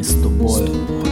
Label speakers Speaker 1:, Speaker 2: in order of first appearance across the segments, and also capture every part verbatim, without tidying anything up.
Speaker 1: з тобою.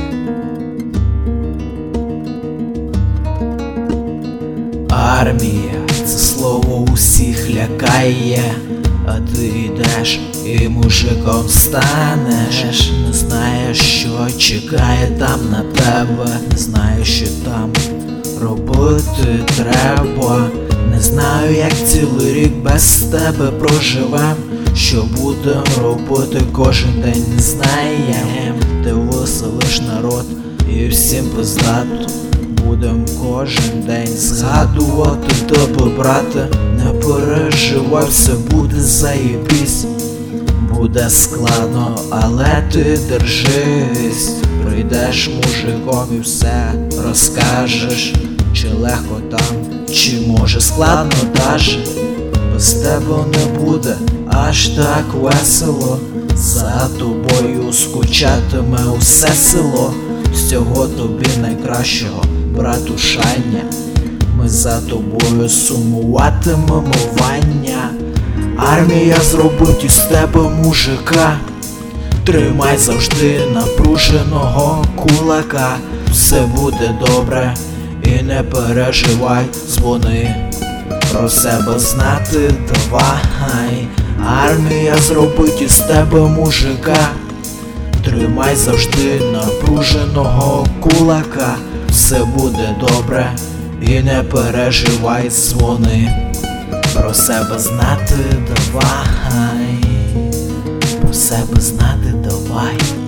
Speaker 1: Армія — це слово усіх лякає, а ти йдеш і мужиком станеш. Не знаєш, що чекає там на тебе, не знаєш, що там робити треба. Не знаю, як цілий рік без тебе проживем, що будем робити кожен день, не знаєм. Ти веселиш народ і всім пиздато. Будем кожен день згадувати тебе, брате. Не переживай, все буде заєбісь. Буде складно, але ти держись. Прийдеш мужиком і все розкажеш. Чи легко там, чи може складно даже. Без тебе не буде аж так весело. За тобою скучатиме усе село. Всього тобі найкращого, братушання. Ми за тобою сумуватимемо вання. Армія зробить із тебе мужика. Тримай завжди напруженого кулака. Все буде добре і не переживай, дзвони. Про себе знати давай. Армія зробить із тебе мужика. Тримай завжди напруженого кулака. Все буде добре і не переживай, дзвони. Про себе знати давай. Про себе знати давай.